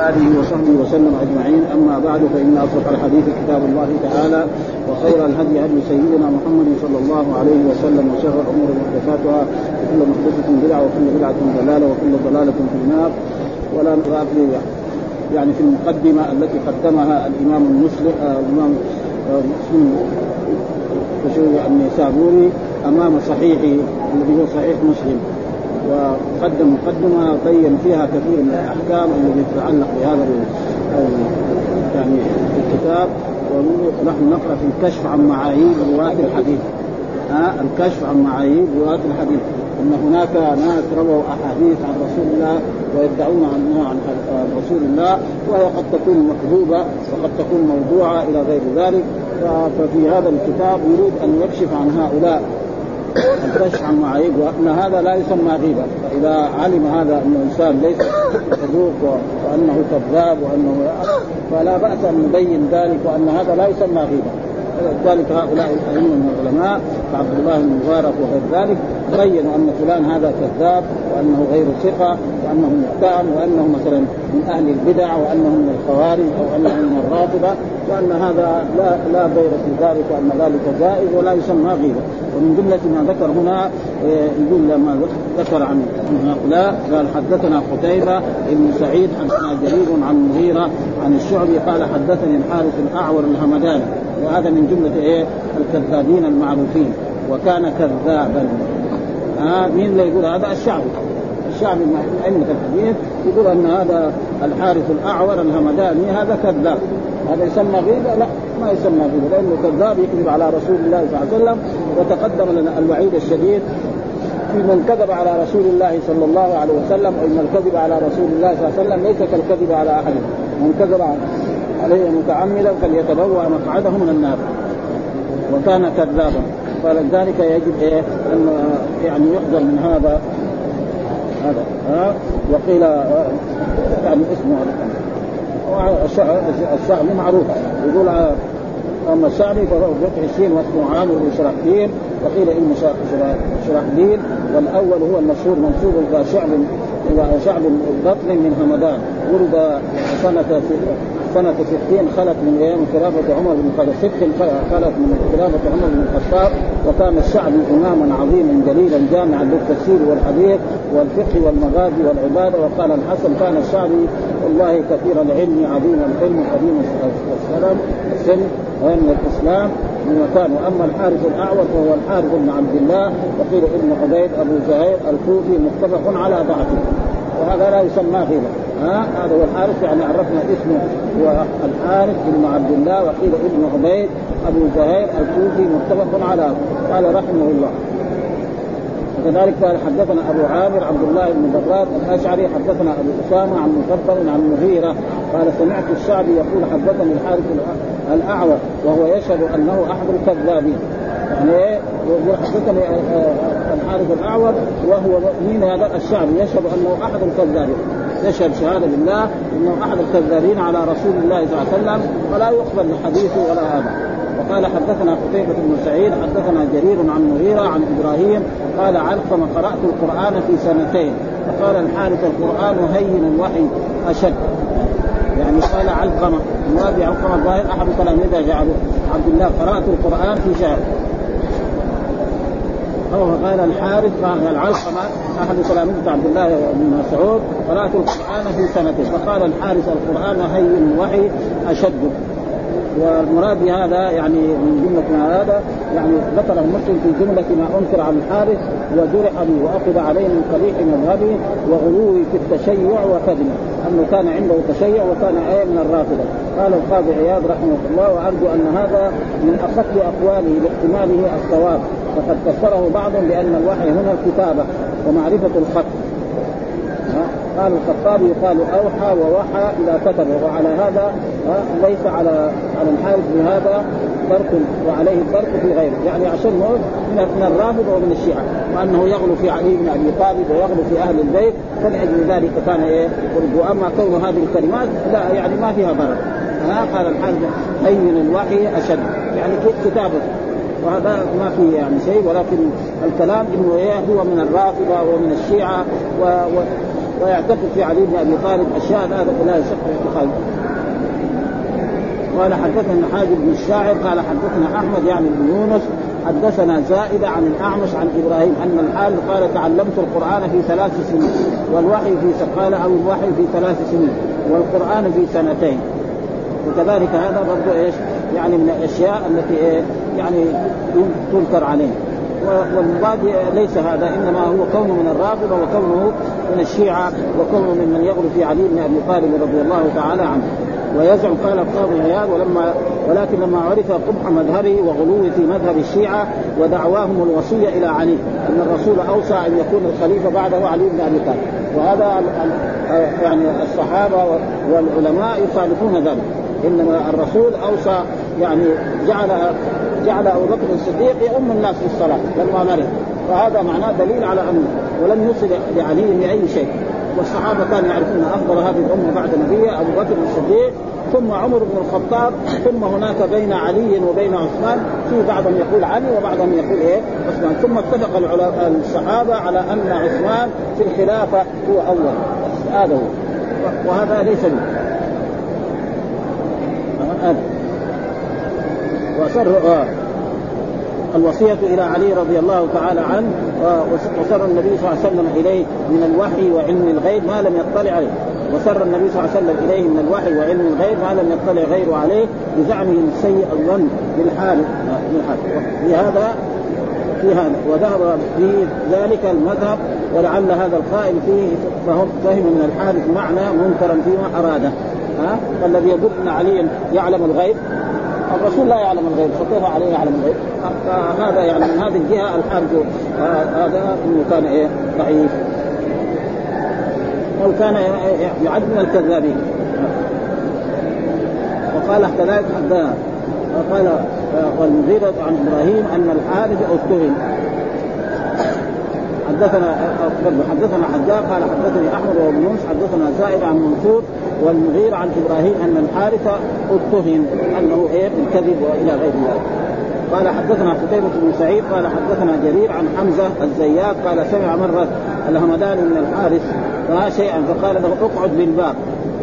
آله وصحبه وسلم أجمعين. أما بعد فإن أصدق الحديث كتاب الله تعالى وخير الهدي هدي سيدنا محمد صلى الله عليه وسلم وشر الأمور محدثاتها وكل محدثة بدعة وكل بدعة ضلالة وكل ضلالة في النار. ولا نغافل يعني في المقدمة التي قدمها الإمام مسلم النسابوري أمام صحيحه الذي هو صحيح مسلم، وقدم مقدمة بين فيها كثير من الأحكام التي تتعلق بهذا يعني الكتاب. ونحن نقرأ في الكشف عن معايير رواة الحديث. الكشف عن معايير رواة الحديث، أن هناك ناس رووا أحاديث عن رسول الله ويدعون عنها عن رسول الله، وهي قد تكون مكذوبة وقد تكون موضوعة إلى غير ذلك. ففي هذا الكتاب يريد أن يكشف عن هؤلاء الكشف عن معايير، وأن هذا لا يسمى غيبة. فإذا علم هذا أن الإنسان ليس صدوق وأنه كذاب وأنه فلا بأس أن نبين ذلك، وأن هذا لا يسمى غيبة. ذلك هؤلاء الأئمة من العلماء كعبد الله بن مبارك وغير ذلك بينوا أن فلان هذا كذاب وأنه غير ثقة وأنه متهم وأنه مثلا من أهل البدع وأنه من الخوارج أو أنه من الرافضة، وأن هذا لا بير في ذلك وأن ذلك جائز ولا يسمى غيبة. ومن جملة ما ذكر هنا يقول لما ذكر عن هؤلاء قال حدثنا قتيبة بن سعيد حدثنا جرير عن مغيرة عن الشعبي قال حدثني الحارث الأعور الهمداني، وهذا من جملة الكذابين المعروفين، وكان كذابا. مين اللي يقول هذا؟ الشعبي من أئمة الحديث يقول أن هذا الحارث الأعور الهمداني هذا كذاب. هذا يسمى غيبة؟ لا، ما يسمى غيبة، لأنه كذاب يكذب على رسول الله صلى الله عليه وسلم. وتقدم لنا الوعيد الشديد في من كذب على رسول الله صلى الله عليه وسلم، وإن الكذب على رسول الله صلى الله عليه وسلم ليس كالكذب على أحد. من كذب عليه متعمدا فليتبوأ مقعده من النار، وكان كذابا. فلذلك يجب أن يعني يحذر من هذا. وقيل يعني اسمه الشعبي معروف يقول أما الشعبي فهو بفتح السين واسمه عامر بن شرحبيل، وقيل إنه شرحبيل، والأول هو المشهور منسوب إلى شعب بطن من همدان، ولد سنة 60 خلت من أيام خلافة عمر بن الخطاب، خلت من خلافة عمر بن الخطاب. وكان الشعبي إماما عظيما جليلا جامعا للتفسير والحديث والفقه والمغازي والعبادة. وقال الحسن كان الشعبي والله كثير العلم عظيم الحلم قديم السن من الإسلام من مكان. وأما الحارث الأعور فهو الحارث بن عبد الله، وقيل ابن عبيد أبو زهير الكوفي متفق على ضعفه، وهذا لا يسمى غيبة. هذا هو الحارث، يعني عرفنا اسمه هو الحارث بن عبد الله، وقيل ابن عبيد أبو زهير الكوفي متفق على قال رحمه الله. وكذلك قال حدثنا أبو عامر عبد الله بن براد الأشعري حدثنا أبو أسامة عن مفضل عن مغيرة قال سمعت الشعبي يقول حدثني الحارث الأعور وهو يشهد أنه أحد الكذابين. يعني يقول حدثني الحارث الأعور وهو مين هذا؟ الشعبي يشهد أنه أحد الكذابين، يشهد شهادة بالله أنه أحد الكذابين على رسول الله صلى الله عليه وسلم، ولا يقبل حديثه ولا هذا. وقال حدثنا قتيبة بن سعيد حدثنا جرير عن مغيرة عن إبراهيم قال علقم قرأت القرآن في 2 فقال الحارث القرآن هين الوحي أشد. يعني قال علقمة المراد علقمة الظاهر أحد تلاميذه جعله عبد الله قرأت القرآن في شهر. قال الحارث قال العلقمة أحد تلاميذه عبد الله بن مسعود قرأت القرآن في 2 فقال الحارث القرآن هين الوحي أشد. والمراد بهذا يعني من جملة هذا يعني ذكره مسلم في جملة ما أنكر على الحارث وجرح به وأخذ عليه من قبيح مذهبه وغلوه في التشيع وكذبه، أنه كان عنده تشيع وكان من الرافضة. قال القاضي عياض رحمه الله وأرجو أن هذا من أخف أقواله لاحتماله الصواب، فقد فسره بعضهم بأن الوحي هنا الكتابة ومعرفة الخط. قال الخطابي يقال أوحى ووحى إلى كتب، وعلى هذا ليس على الحارث بهذا فرق وعليه الفرق في غيره، يعني عشان من الرافض ومن الشيعة، وأنه يغلو في علي بن أبي طالب ويغلو في أهل البيت، فلأجل ذلك كان وأما كون هذه الكلمات لا يعني ما فيها ضرر. قال الحارث هين الوحي أشد، يعني كتابه وهذا ما فيه يعني شيء، ولكن الكلام إنه هو من الرافضة ومن الشيعة ويعتقد في علي بن أبي طالب أشياء هذا لا يصح اعتقاده. قال حدثنا حاجب بن الشاعر قال حدثنا أحمد يعني بن يونس حدثنا زائدة عن الأعمش عن إبراهيم أن الحارث قال تعلمت القرآن في 3 سنين والوحي في 3 سنين والقرآن في 2. وكذلك هذا برضو إيش يعني من الأشياء التي يعني تنكر عليه. والمراد ليس هذا، إنما هو كونه من الرافضة وكونه من الشيعة وكونه من يغلو في علي بن أبي طالب رضي الله تعالى عنه. ويزعم قال القاضي عياض ولكن لما عرف قبح مذهبه وغلوه في مذهب الشيعة ودعواهم الوصية إلى علي أن الرسول أوصى أن يكون الخليفة بعده علي بن أبي طالب، وهذا يعني الصحابة والعلماء يخالفون ذلك، إنما الرسول أوصى يعني جعل أبو بكر الصديق يؤم الناس في الصلاة لما مرض، فهذا معناه دليل على أنه ولم يصل لعلي بأي شيء. والصحابة كانوا يعرفون أفضل هذه الأمة بعد نبيها أبو بكر الصديق ثم عمر بن الخطاب ثم هناك بين علي وبين عثمان، في بعضهم يقول علي وبعضهم يقول عثمان، ثم اتفق الصحابة على أن عثمان في الخلافة هو أول، هذا هو، وهذا ليس له. وسر الوصية إلى علي رضي الله تعالى عنه، وسر النبي صلى الله عليه وسلم إليه من الوحي وعلم الغيب ما لم يطلع عليه، وسر النبي صلى الله عليه وسلم إليه من الوحي وعلم الغيب ما لم يطلع غيره عليه بزعمهم السيء الظن بالحال في هذا وذهب في ذلك المذهب، ولعل هذا القائل فيه فهم من الحادث معنى منكرا فيما أراده. الذي يقول أن علي يعلم الغيب، الرسول لا يعلم الغيب، فكيف عليه يعلم الغيب؟ هذا يعني من هذه الجهة الحارث هذا إنه كان ضعيف أو كان يعد من الكذابين. وقال كذلك قال والمغيرة عن إبراهيم أن الحارث اتهم. حدثنا حجاج قال حدثني أحمد وابن يونس حدثنا زائد عن منصور والمغيرة عن إبراهيم أن الحارث اتهم أنه بالكذب وإلى غير ذلك. قال حدثنا قتيبة بن سعيد قال حدثنا جرير عن حمزة الزيات قال سمع مرة الهمداني من الحارث رأى شيئا فقال له اقعد بالباب.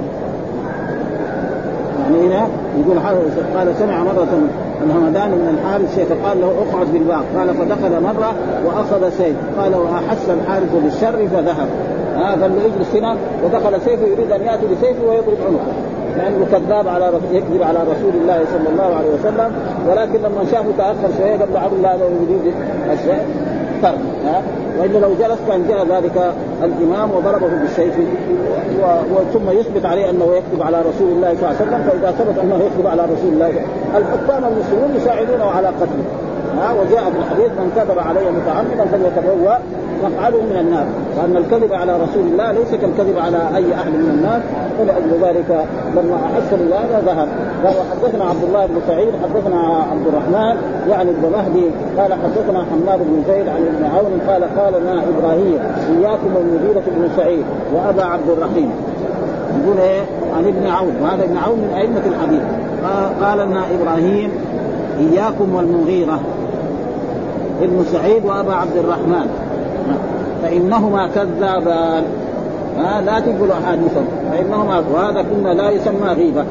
يعني هنا يقول قال سمع مرة الهمداني من الحارث شيء فقال له اقعد بالباب، قال فدخل مرة وأخذ سيف، قال وأحس الحارث بالشر فذهب. قال له اجلس هنا، ودخل سيفه يريد أن يأتي بسيفه ويضرب عنقه، لأنه كذاب يكذب على رسول الله صلى الله عليه وسلم، ولكن لما شافه تأخر شوية قال له عبد الله هذا يريد الشيء ترك. وإلا لو جلس كان جاء ذلك الإمام وضربه بالسيف ثم يثبت عليه أنه يكذب على رسول الله صلى الله عليه وسلم. فإذا ثبت أنه يكذب على رسول الله الحكام المسلمون يساعدونه على قتله. وجاء في الحديث من كذب علي متعمدا فليتبوأ مقعده من النار، وأن الكذب على رسول الله ليس كالكذب على أي أحد من الناس. فلأجل ذلك لما أحس بهذا ذهب. قال حدثنا عبد الله بن سعيد حدثنا عبد الرحمن يعني ابن مهدي قال حدثنا حماد بن زيد عن ابن عون قال لنا إبراهيم إياكم والمغيرة بن سعيد وأبا عبد الرحيم، يقول عن ابن عون، وهذا ابن عون من أئمة الحديث. قال لنا إبراهيم إياكم والمغيرة ابن سعيد وأبا عبد الرحمن فإنهما كذابان، لا تقبلوا أحاديثهم فإنهما، وهذا كنا لا يسمى غيبة.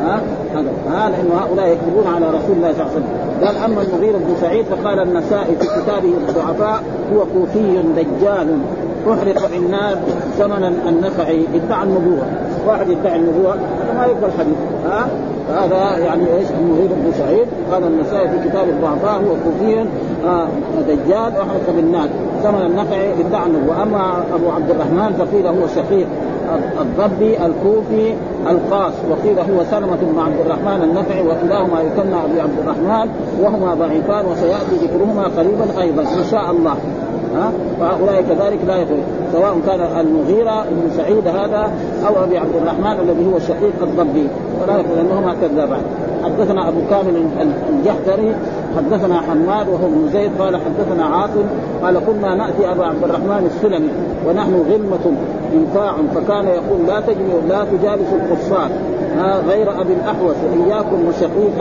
هذا إن هؤلاء يكذبون على رسول الله صلى الله عليه وسلم. قال أما المغيرة بن سعيد فقال النسائي في كتابه الضعفاء هو كوفي دجال أحرق بالنار زمنا النفعي، ادعى النبوة، واحد يدعي النبوة ما يقبل حديث. هذا يعني ايش المغيرة بن سعيد. قال النسائي في كتاب الضعفاء هو كوفي دجال أحرق بالنار زمن النفعي ادعى النبوة. أما أبو عبد الرحمن فقيل هو شقيق الضبي الكوفي القاص، وقيل هو سلمة بن عبد الرحمن النفعي، وكلاهما يكنى أبي عبد الرحمن وهما ضعيفان وسيأتي ذكرهما قريبا أيضا إن شاء الله. فهؤلاء كذلك لا يقول سواء كان المغيرة بن سعيد هذا أو أبي عبد الرحمن الذي هو شقيق الضبي، ولا يقول أنهما كذابان. حدثنا أبو كامل الجحدري حدثنا حماد وهو ابن زيد قال حدثنا عاصم قال كنا نأتي أبا عبد الرحمن السلمي ونحن غلمة انفاع، فكان يقول لا تجلسوا القصار غير أبي الأحوص وإياكم وشقيقا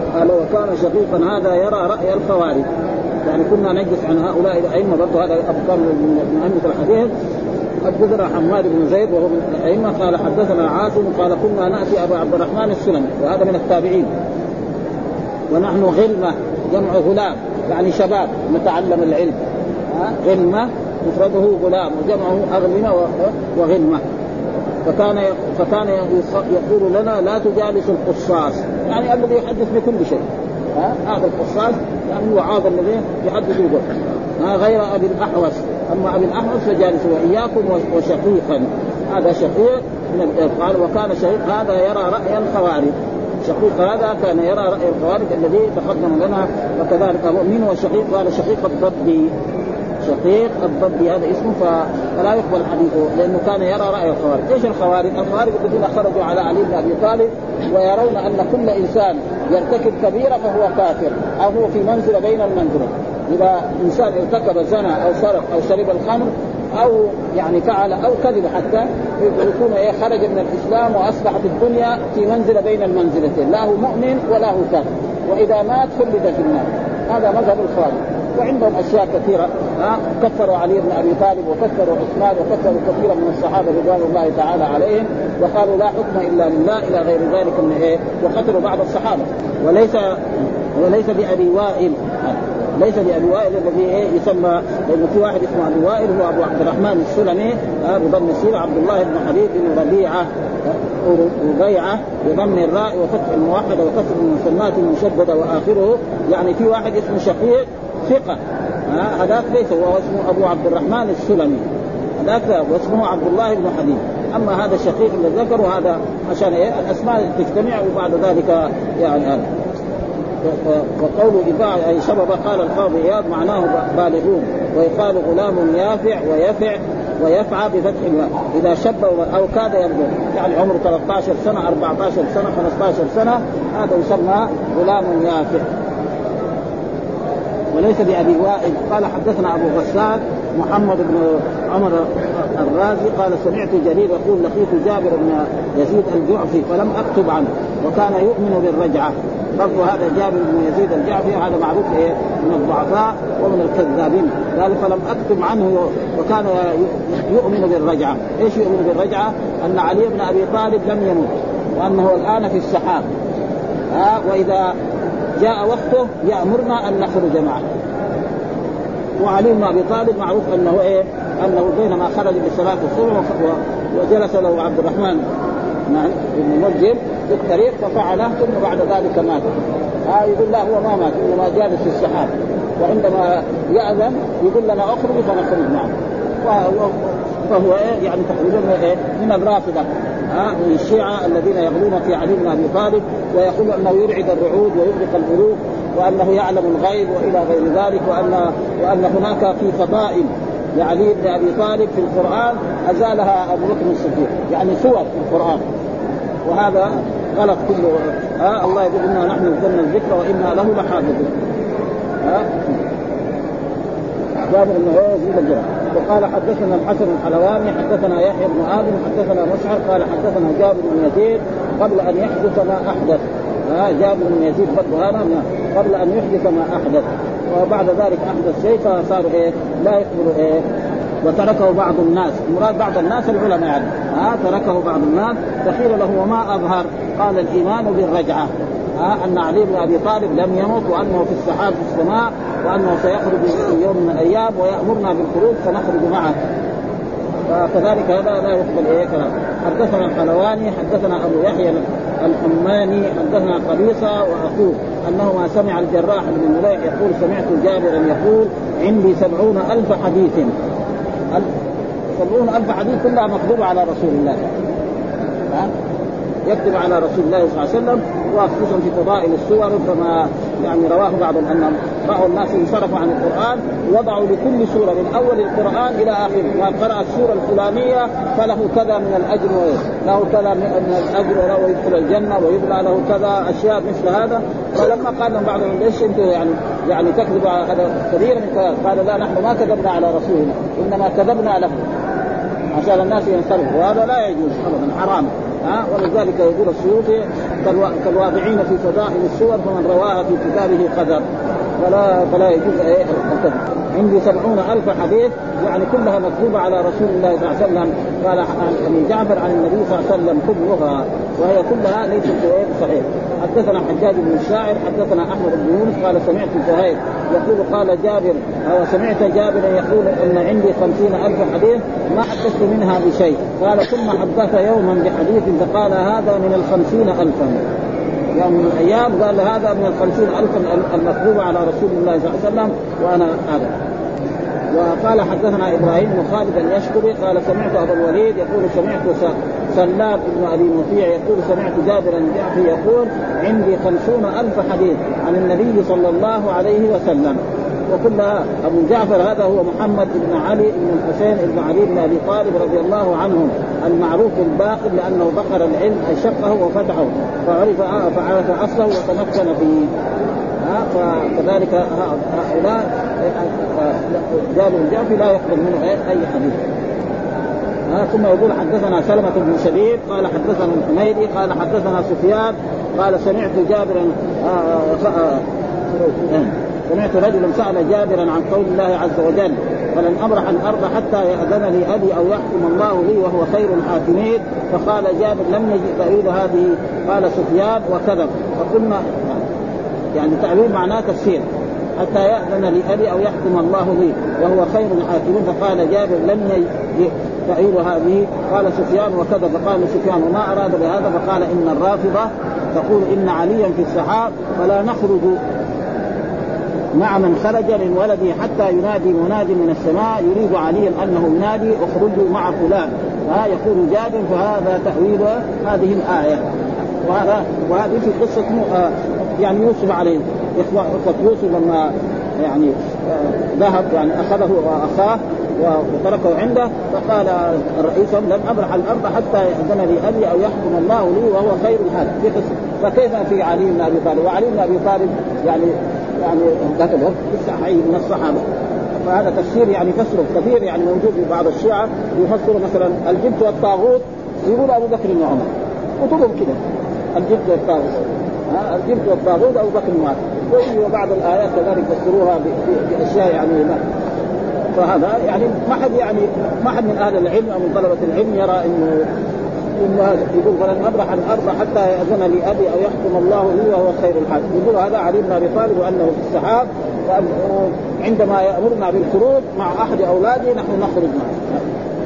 قال وكان شقيقا هذا يرى رأي الخوارج. يعني كنا نجلس عن هؤلاء الأئمة، برضه هذا أبو من أئمة الحديث. حدثنا حماد بن زيد وهو من الأئمة قال حدثنا عاصم قال كنا نأتي أبو عبد الرحمن السلمي وهذا من التابعين، ونحن غلمة جمع غلام يعني شباب نتعلم العلم، غلمة مفرده غلام وجمعه أغلمة وغلمة. فكان يقول لنا لا تجالس القصاص، يعني الذي يحدث بكل شيء، هذا القصاص يعني وعاظ الذي يحدث بكل، غير أبي الأحوص. أما أبي الأحوص فجالس وإياكم وشقيقا، هذا شقيق من قال وكان شقيق هذا يرى رأي الخوارج. شقيق هذا كان يرى رأي الخوارج الذي تقدم لنا. وكذلك مؤمن وشقيق قال شقيق الضبي، شقيق الضبي هذا اسمه فلا يقبل حديثه لأنه كان يرى رأي الخوارج. ايش الخوارج؟ الخوارج الذين خرجوا على علي بن أبي طالب ويرون أن كل إنسان يرتكب كبيرة فهو كافر أو هو في منزلة بين المنزلة. إذا إنسان ارتكب زنا أو سرق أو شرب الخمر أو يعني فعل أو كذب حتى يكون خرج من الإسلام وأصبحت الدنيا في منزلة بين المنزلتين، لا هو مؤمن ولا هو كافر، وإذا مات خلد في النار. هذا مذهب الخوارج. وعندهم أشياء كثيرة، كفروا علي بن أبي طالب وكفروا عثمان وكفروا كثيرا من الصحابة رضوان الله تعالى عليهم وقالوا لا حكم إلا لله إلى غير ذلك من وقتلوا بعض الصحابة. وليس بأبي وائل، ليس بأبي وائل الذي يسمى، لأنه في واحد اسمه أبي وائل هو أبو عبد الرحمن السلمي بضم السين عبد الله بن حبيب بن ربيعة بضم الراء وفتح الموحدة وكسر المسمات المشددة وآخره. يعني في واحد اسمه شقيق ثقة، هذاك ليس، وهو اسمه أبو عبد الرحمن السلمي، هذاك واسمه عبد الله بن حبيب. أما هذا الشقيق الذي ذكر هذا عشان الأسماء تجتمع وبعد ذلك يعني هذا. وقوله إباع أي شباب قال القاضي إياد معناه بالغون، ويقال غلام يافع ويفعى بفتح الواو إذا شب أو كاد يبلغ، يعني عمره 13 سنة 14 سنة 15 سنة هذا يسمى غلام يافع. وليس بأبي وائل. قال حدثنا أبو غسان محمد بن عمر الرازي قال سمعت جرير يقول لقيت جابر بن يزيد الجعفي فلم أكتب عنه وكان يؤمن بالرجعة. برضو هذا جابر بن يزيد الجعفي هذا معروف من الضعفاء ومن الكذابين. قال فلم أكتب عنه وكان يؤمن بالرجعة. إيش يؤمن بالرجعة؟ أن علي بن أبي طالب لم يمت وأنه الآن في السحاب، وإذا جاء وقته يأمرنا أن نخرج معه. وعلي بن أبي طالب معروف أنه أنه بينما خرج بصلاة الصبح وجلس له عبد الرحمن بن مجد في الطريق ففعله ثم بعد ذلك مات. يقول لا هو ما مات إنما جالس في السحاب، وعندما يأذن يقول لنا أخرج فنخرج معه. فهو يعني تقريبا من الرافضة من الشيعة الذين يغلون في علي بن أبي طالب ويقول أنه يرعد الرعود ويغرق الملوك وأنه يعلم الغيب وإلى غير ذلك، وأن هناك في فضائل لعلي بن أبي طالب في القرآن أزالها أبو بكر الصديق، يعني سور في القرآن، وهذا غلط كله. الله يقول إنا نحن نزلنا الذكر وإنا له لحافظون. جابر بن يزيد الجرح. وقال حدثنا الحسن الحلواني حدثنا يحيى بن آدم حدثنا مسعر قال حدثنا جابر بن يزيد قبل أن يحدث ما أحدث. جابر بن يزيد قبل أن يحدث ما أحدث، وبعد ذلك أحدث شيء فصار لا يقبل وتركه بعض الناس. المراد بعض الناس العلماء يعني. تركه بعض الناس فقيل له وما أظهر؟ قال الإيمان بالرجعة، أن علي بن أبي طالب لم يمت وأنه في السحاب في السماء وأنه سيخرج في يوم من الأيام ويأمرنا بالخروج فنخرج معه. فكذلك هذا لا يقبل كلام. حدثنا الحلواني حدثنا أبو يحيى الحماني حدثنا قبيصة وأخوه أنهما سمع الجراح بن مليح يقول سمعت جابرا يقول عندي 70,000 حديث. 70,000 حديث كلها مكتوبة على رسول الله، يكتب على رسول الله صلى الله عليه وسلم، وخصوصا في فضائل السور كما يعني رواه بعض أنهم رأوا الناس انصرفوا عن القرآن وضعوا لكل سورة من أول القرآن إلى آخره ما قرأ السورة الفلانية فله كذا من الأجر له كذا من الأجر وله يدخل الجنة ويبلى له كذا أشياء مثل هذا. فلما قال لهم بعضهم ليش أنتم يعني تكذب هذا كبير من كذا؟ قال لا نحن ما كذبنا على رسولنا إنما كذبنا له عشان الناس ينصرفوا، وهذا لا يجوز أبدا حرام. ولذلك يقول السيوطي كالواضعين في فضائل السور فمن رواها في كتابه قدر فلا يجوز الكذب. عندي 70,000 حديث يعني كلها مكتوبة على رسول الله صلى الله عليه وسلم. قال عن جعفر عن النبي صلى الله عليه وسلم كلها، وهي كلها ليست صحيح. حدثنا حجاج بن الشاعر حدثنا أحمد بن يونس قال سمعت زهير يقول قال جابر أو سمعت جابر يقول أن عندي 50,000 حديث ما حدثت منها بشيء. قال ثم حدث يوما بحديث فقال هذا من 50,000 يوم من الأيام، قال هذا من 50,000 المكتوب على رسول الله صلى الله عليه وسلم وأنا هذا. وقال حدثنا إبراهيم بن خالد اليشكري قال سمعت أبا الوليد يقول سمعت سلاب بن أبي مطيع يقول سمعت جابر بن جعفر يقول عندي 50,000 حديث عن النبي صلى الله عليه وسلم. وكلها أبو جعفر هذا هو محمد بن علي بن الحسين بن علي بن أبي طالب رضي الله عنهم المعروف الباقر لأنه بقر العلم أي شقه وفتحه فعرف أصله وتمكن فيه. فكذلك هؤلاء جابر بن جعفر لا يقبل منه أي حديث. ثم يقول حدثنا سلمة بن شبيب قال حدثنا الحميدي قال حدثنا سفيان قال سمعت جابرا سمعت رجلا سأل جابرا عن قول الله عز وجل ولن أبرح الأرض حتى يأذن لي أبي أو يحكم الله لي وهو خير الحاكمين. فقال جابر لم يجد تأويل هذه. قال سفيان وكذب. فقلنا يعني تأويل معناه تفسير حتى يأذن لأبي أو يحكم الله لي وهو خير الحاكمين. فقال جابر لم يجد تأويل هذه. قال سفيان وكذب. فقال سفيان وما أراد بهذا. فقال إن الرافضة تقول إن عليا في السحاب فلا نخرج مع من خرج من ولده حتى ينادي مناد من السماء يريد عليا أنه ينادي اخرجوا مع فلان. يقول جابر فهذا تأويل هذه الآية. وهذه في قصة يعني يوسف عليه قصة يوسف لما يعني ذهب يعني أخذه وأخاه وتركه عنده. فقال رئيسهم لن أبرح الأرض حتى يأذن لي أبي أو يحكم الله لي وهو خير الحاكمين. فكيف في علي بن أبي طالب؟ وعلي بن أبي طالب يعني ذات الوقت حي من الصحابة. فهذا تفسير يعني فسره كثير يعني موجود في بعض الشيعة يفسروا مثلا الجبت والطاغوت يقول أبو بكر وعمر وطلب كده الجبت والطاغوت الجبت والطاغوت أبو بكر وعمر. وبعض الآيات كذلك يفسروها بأشياء يعني فهذا يعني ما حد من أهل العلم أو من طلبة العلم يرى إنه يقول فلن أبرح الأرض حتى يأذن لي أبي أو يحكم الله لي وهو خير الحاكم. يقول هذا علي بن أبي طالب وأنه في السحاب عندما يأمرنا بالخروج مع أحد أولاده نحن نخرج معه.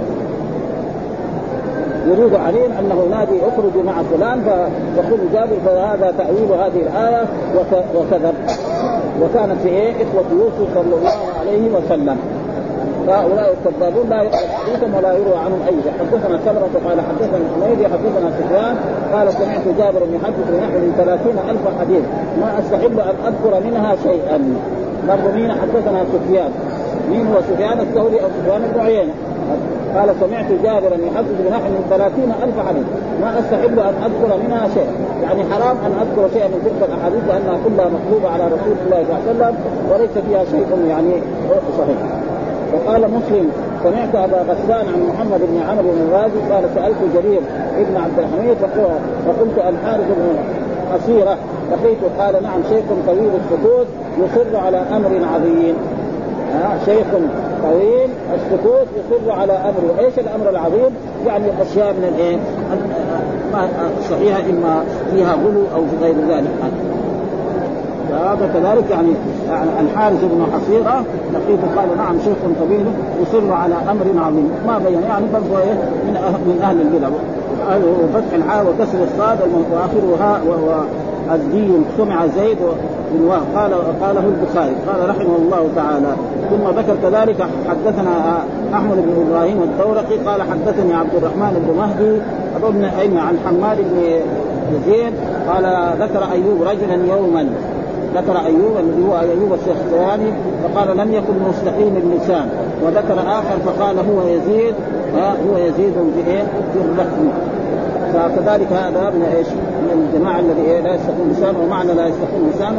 يريد علي أنه ينادي اخرجوا مع فلان. فيقول جابر فهذا تأويل هذه الآية وكذب. وكانت في إخوة يوسف صلى الله عليه وسلم. فهؤلاء الكذابون لا يقرأ حديثهم ولا يروى عنهم أي شيء. حدثنا سلمة قال حدثنا الحميدي حدثنا سفيان قال سمعت جابر يحدث نحو من 30,000 حديث ما أستحب أن أذكر منها شيئا. برضو مين حدثنا سفيان؟ مين هو سفيان الثوري أو سفيان بن عيينة؟ قال سمعت جابرا يحدث بنحو من 30,000 حديث ما أستحب أن أذكر منها شيء. يعني حرام أن أذكر شيئا من تلك الأحاديث لأنها كلها مكتوبة على رسول الله صلى الله عليه وسلم وليس فيها شيء يعني صحيح. وقال مسلم سمعت أبا غسان عن محمد بن عمرو بن الرازي قال سألت جرير ابن عبد الحميد فقلت الحارث بن حصيرة لقيته قال نعم شيخ طويل السكوت يصر على أمر عظيم. شيخ طويل السكوت يصر على أمر. إيش الأمر العظيم؟ يعني أشياء من الإيه صحيحة إما فيها غلو أو في غير ذلك. فهذا كذلك يعني الحارث بن حصيرة لقيته قال نعم شيخ طويل يصر على أمر عظيم. ما بين يعني برضو من أهل البدع. وفتح الحاء وكسر الصاد وآخرها وهو الدي سمع زيد بن وهب قاله البخاري قال رحمه الله تعالى. ثم ذكر كذلك حدثنا أحمد بن إبراهيم الدورقي قال حدثني عبد الرحمن بن مهدي ابن أيمن عن حماد بن زيد قال ذكر أيوب رجلا يوما ذكر أيوب الذي هو أيوب السختياني فقال لم يكن مستقيم اللسان. وذكر آخر فقال هو يزيد في الرحم. فكذلك هذا من ايش من الجماعه الذي لا يستقيم لسانه. ومعنى لا يستقيم لسانه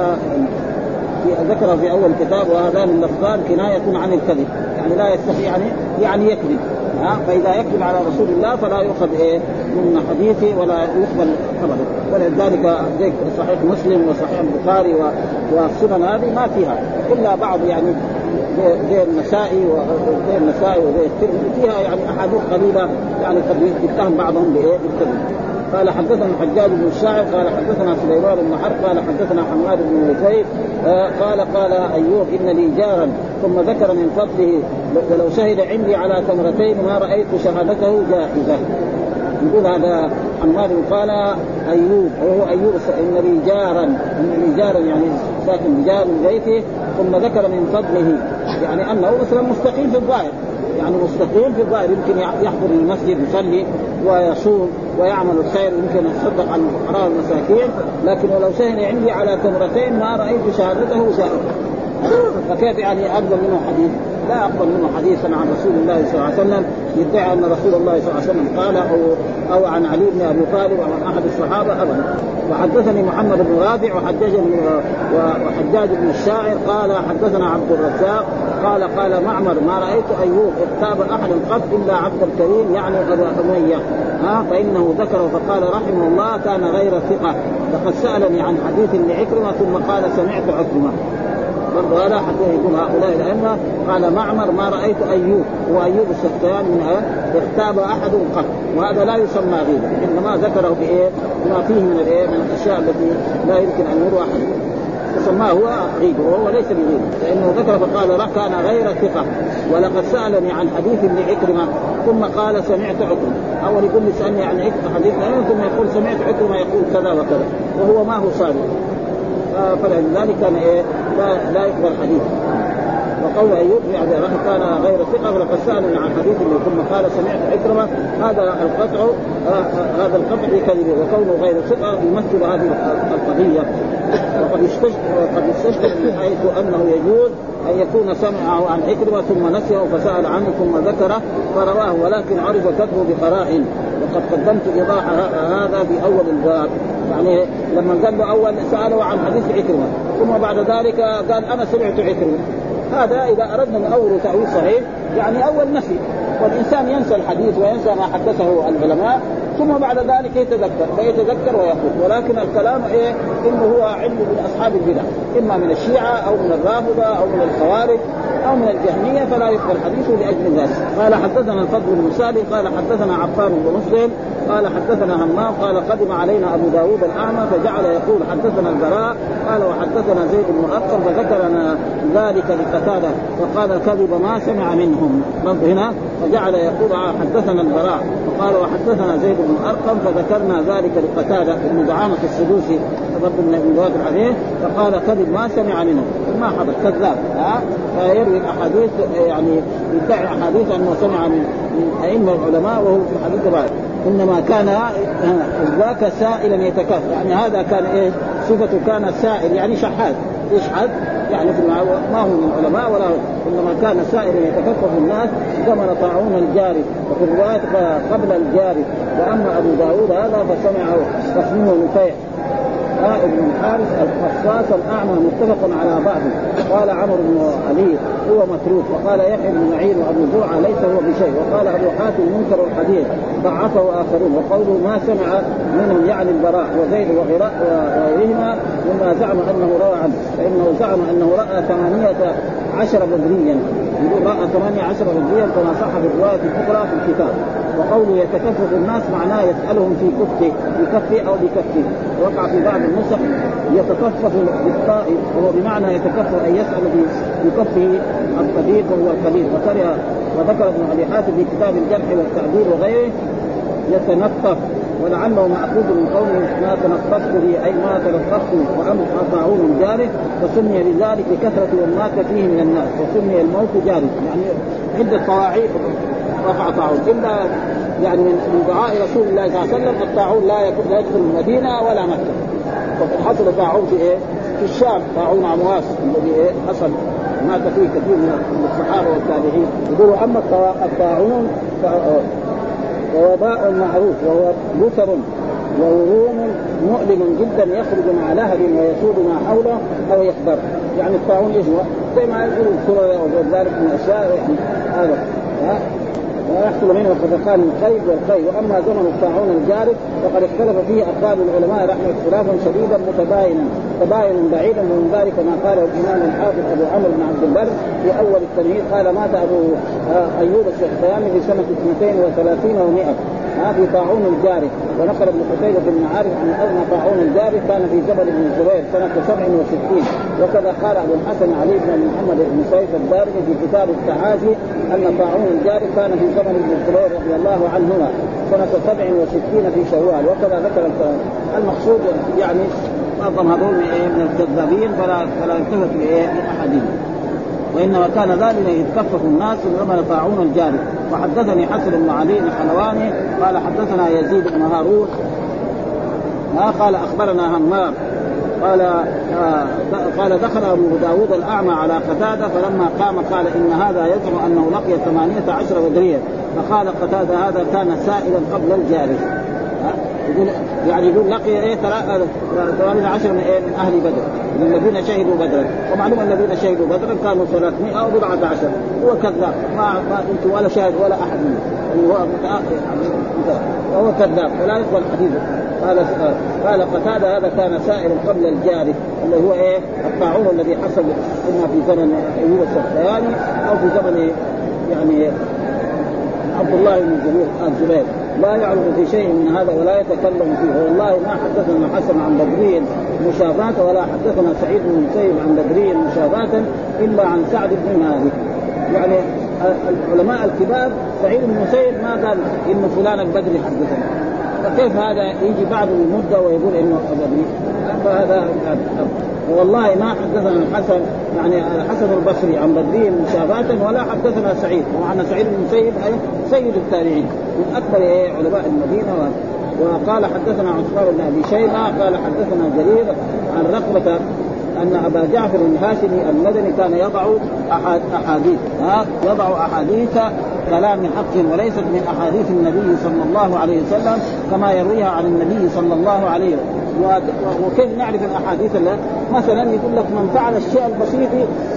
ذكره في اول كتاب وهذان اللفظان كنايه عن الكذب. يعني لا يستطيع يعني يكذب فإذا يكذب على رسول الله فلا يؤخذ من حديثه ولا يقبل خبره. ولذلك زي صحيح مسلم وصحيح البخاري والسنن هذه ما فيها إلا بعض يعني زي النسائي وزي الترمذي فيها يعني أحاديث قليلة يعني قد يتهم بعضهم بالكذب. قال حدثنا الحجاج بن الشاعر قال حدثنا سليمان بن حرب قال حدثنا حماد بن زيد قال أيوب إن لي جارا ثم ذكر من فضله ولو شهد عندي على تمرتين ما رأيت شهادته جائزة. يقول هذا حماد قال أيوب وهو أيوب إن لي جارا يعني ساكن بجار من بيته ثم ذكر من فضله يعني أنه مثلا مستقيم في الظاهر يعني مستقيم في الظاهر يمكن يحضر المسجد يصلي ويصوم ويعمل الخير يمكن يتصدق عن الفقراء والمساكين لكن ولو شهد عندي على تمرتين ما رأيت شهادته جائزة. فكيف يعني أقبل منه حديث؟ لا أقبل منه حديثا عن رسول الله صلى الله عليه وسلم يدعي أن رسول الله صلى الله عليه وسلم قال أو عن علي بن أبي طالب أو عن أحد الصحابة أبدا. وحدثني محمد بن رافع وحجاج بن الشاعر قال حدثنا عبد الرزاق قال معمر ما رأيت أيوب اغتاب أحد قط إلا عبد الكريم يعني أبا أمية فإنه ذكره فقال رحمه الله كان غير ثقة لقد سألني عن حديث لعكرمة ثم قال سمعت عكرمة. برضو هذا حتى يقول هؤلاء الأئمة قال معمر ما رأيت أيوب وأيوب السختيان من اغتاب أحد قط وهذا لا يسمى غيبة إنما ذكره بما فيه من الأشياء التي لا يمكن أن يروى أحد فسماه هو غيبة وهو ليس بغيبة لأنه ذكر فقال كان غير ثقة ولقد سألني عن حديث لعكرمة ثم قال سمعت عكرمة. أول يقول لي سألني عن حديث ثم يقول سمعت عكرمة يقول كذا وكذا وهو ما هو صادق فلذلك كان لا يقبل حديث. وقول أيوب يعني كان غير ثقة ولقد سألني عن حديث ثم قال سمعت عكرمة هذا القطع بكذبه وكونه غير ثقة يمثل هذه القضية. وقد استشكل من حيث أنه يجوز أن يكون سمعه عن عكرمة ثم نسيه فسأل عنه ثم ذكره فرواه ولكن عرف كتبه بقراء وقد قدمت إيضاح هذا بأول الباب. يعني لما قال له أول سأله عن حديث عكرمة ثم بعد ذلك قال أنا سمعت عكرمة. هذا إذا أردنا من أول تأويل صحيح يعني أول نفي والإنسان ينسى الحديث وينسى ما حدثه العلماء ثم بعد ذلك يتذكر ويقول. ولكن الكلام إنه هو علم من أصحاب البدع إما من الشيعة أو من الرافضة أو من الخوارج أو من الجهمية فلا يقبل حديثه لأجل ذلك. قال حدثنا الفضل بن سالم قال حدثنا عفان بن مسلم قال حدثنا همام قال قدم علينا أبو داود الأعمى فجعل يقول حدثنا البراء قال وحدثنا زيد بن أرقم فذكرنا ذلك لقتادة وقال كذب ما سمع منهم. هنا فجعل يقول حدثنا البراء وقال وحدثنا زيد بن أرقم فذكرنا ذلك لقتادة ابن دعامة السدوسي من رواية الحديث فقال كذب ما سمع منهم ما حضر كذاب فيروي الأحاديث يعني يدعي أحاديث أنه سمع من أئمة العلماء وهو في الحديث بعد إنما كان ذاك سائلا يتكفى يعني هذا كان صفته كان سائل يعني شحات يشحت يعني ما هو من العلماء ولا هو إنما كان سائلا يتكفف الناس زمن طاعون الجاري وفي الروايات قبل الجاري. وأما أبو داود هذا فسمعه تصميم نفيع ابن الحارث الخصاص الأعمى متفق على بعضه. قال عمرو بن علي هو متروك وقال يحيى بن معين وأبو زرعة ليس هو بشيء وقال أبو حاتم منكر الحديث ضعفه آخرون. وقوله ما سمع منهم يعني البراء وزيد وغيرهما مما زعم أنه روى عنه فإنه زعم أنه رأى 18 بدريا يقول رأى 18 بدريا كما صح في الرواية الأخرى في الكتاب. وقوله يتكفف الناس معناه يسألهم في كفه أو بكفه. وقع في بعض النسخ يتكفف بالطاء وهو بمعنى يتكفف أن يسأل بكفه الطبيب وهو القليل. وذكر ابن أبي حاتم في كتاب الجرح والتعديل وغيره يتنطف ولعله مأخوذ من قوله ما تنطفت به أي ما تلطفت وأمر طاعون جاره فسمي لذلك لكثرة والمات فيه من الناس وسمي الموت جاره يعني عدة طواعين رفع طاعون إلا يعني من دعاء رسول الله صلى الله عليه وسلم الطاعون لا يدخل المدينة ولا مكة. وقد حصل طاعون في الشام طاعون عمواس الذي حصل مات فيه كثير من الصحابة والتابعين. يقولوا أما الطاعون ووباء معروف وهو بثر ووروم مؤلم جدا يخرج مع لهب ويسود ما حوله أو يخبر يعني الطاعون إيش هو زي ما يقولوا الكرة وغير ذلك من الأشياء يعني هذا ويحصل منه خفقان الخيب والخيب. واما زمن الطاعون الجارف فقد اختلف فيه اقوال العلماء رحمه اختلافا شديدا متباينا بعيدا من ذلك ما قاله الامام الحافظ ابو عمرو بن عبد البر في اول التمهيد قال مات ابو ايوب السختياني في سنه 32 و100 في طاعون الجارف. ونقل ابن قتيبة بن عارف عن أن طاعون الجارف كان في جبل بن الزبير سنة 67. وكذا قال أبو الحسن علي بن محمد بن سيف الدارمي في كتاب التعازي أن طاعون الجارف كان في جبل بن الزبير رضي الله عنهما سنة 67 في شوال. وكذا ذكر المقصود يعني معظم هذول من الكذابين فلا يلتفت لأحدهم، وإنما كان ذلك يتكفف الناس من زمن طاعون الجارف. وحدثني حسن بن علي الحلواني قال حدثنا يزيد بن هارون قال أخبرنا همام قال دخل أبو داود الأعمى على قتادة فلما قام قال إن هذا يزعم أنه لقي 18 بدريا. فقال قتادة هذا كان سائلا قبل الجارف. يقول لقي 18 من أهل بدر من الذين شهدوا بدرا. ومعلوم الذين شهدوا بدرا كانوا 300 أو 14. هو كذاب ما أنت ولا شاهد ولا أحد منه، هو كذاب ولا يقبل حديثه. قال قتادة هذا كان سائلا قبل الجارف اللي هو الطاعون الذي حصل إما في زمن أيوب السختياني أو في زمن يعني عبد الله بن الزبير. لا يعرف في شيء من هذا ولا يتكلم فيه. والله ما حدثنا حسن عن بدري مشابهة ولا حدثنا سعيد بن المسيب عن بدري مشابهة إلا عن سعد بن مالك. يعني العلماء الكبار سعيد بن المسيب ما قال إن فلان البدري حدثنا، فكيف هذا يجي بعد المدة ويقول إنه بدري؟ فهذا والله ما حدثنا الحسن يعني الحسن البصري عن بدري مشابهة ولا حدثنا سعيد. وعن سعيد بن المسيب سيد التابعين من أكبر علماء المدينة. وقال حدثنا عثمان بن أبي شيبة قال حدثنا جرير عن رقبة أن أبا جعفر الهاشمي المدني كان يضع أحاديث كلام حق وليست من أحاديث النبي صلى الله عليه وسلم كما يرويها عن النبي صلى الله عليه وسلم. وكيف نعرف الأحاديث مثلا يقول لك من فعل الشيء البسيط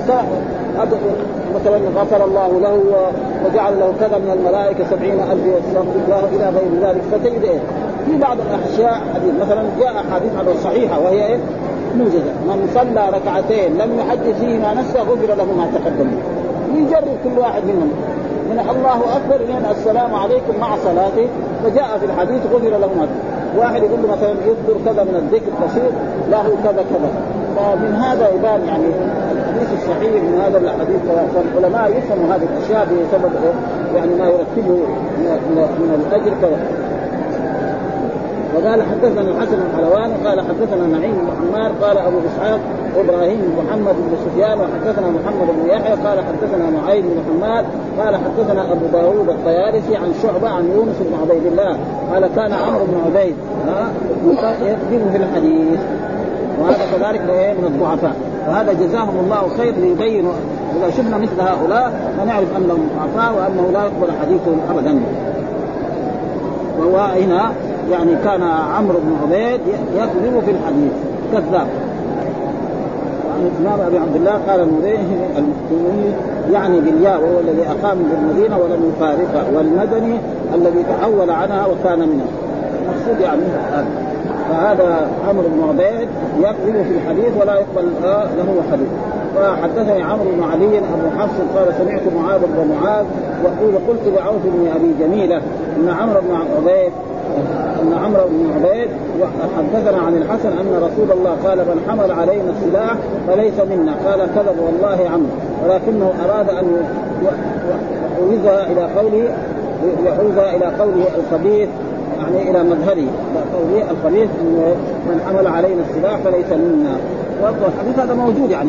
مثلا غفر الله له وجعل له كذا من الملائكة 70,000 يستغفر الله إلى غير ذلك. فتجد في بعض الأشياء مثلا جاء أحاديث على الصحيحة وهي موجزة من صلى ركعتين لم يحدث فيهما نفسه غفر له ما تقدم. يجرب كل واحد منهم من الله أكبر من السلام عليكم مع صلاته فجاء في الحديث غفر له ما تقدم. واحد يقول له مثلا يذكر كذا من الذكر بسيط له كذا كذا. فمن هذا يبان يعني الحديث الصحيح من هذا الحديث. فالعلماء يفهموا هذه الأشياء بسبب يعني ما يرتبه من الأجر كذا. وقال حدثنا الحسن الحلواني قال حدثنا نعيم بن حمار قال أبو إسحاق إبراهيم بن محمد بن سفيان وحدثنا محمد بن يحيى قال حدثنا معين بن حماد قال حدثنا أبو داود الطيالسي عن شعبة عن يونس بن عبيد الله قال كان عمرو بن عبيد يكذب في الحديث وهذا كذلك من الضعفاء. فهذا جزاهم الله خير ليبينوا إذا شفنا مثل هؤلاء فنعرف أنهم ضعفاء وأنه لا يقبل حديثهم أبدا. وهو هنا يعني كان عمرو بن عبيد يكذب في الحديث كذاب. الإمام أبي عبد الله قال المدني يعني بالياء وهو الذي أقام بالمدينة ولم يفارقها والمدني الذي تحول عنها وكان منها المقصود يعني فهذا عمرو بن عبيد يكذب في الحديث ولا يقبل له حديث. وحدثني عمرو بن علي أبو حفص قال سمعت معاذ بن معاذ وقول قلت لعوف بن أبي جميلة أن عمرو بن عبيد حدثنا عن الحسن أن رسول الله قال من حمل علينا السلاح فليس منا. قال كذب والله عمرو ولكنه أراد أن يحوزها إلى قوله الخبيث يعني إلى مظهره قوله الخبيث من حمل علينا السلاح فليس منا. والحديث هذا موجود يعني